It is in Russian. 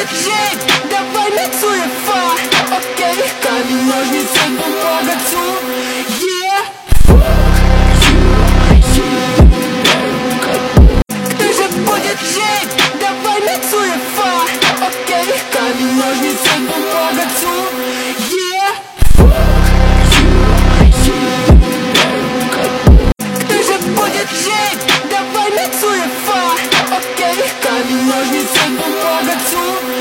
будет жить, давай миксуем фа. Окей, камень, ножницы, бумага, ту. Кто же будет жить, давай миксуем фа. Окей, камень, ножницы, бумага, ту. Кто же будет жить, давай миксуем фа. Окей, камень, ножницы, бумага, ту.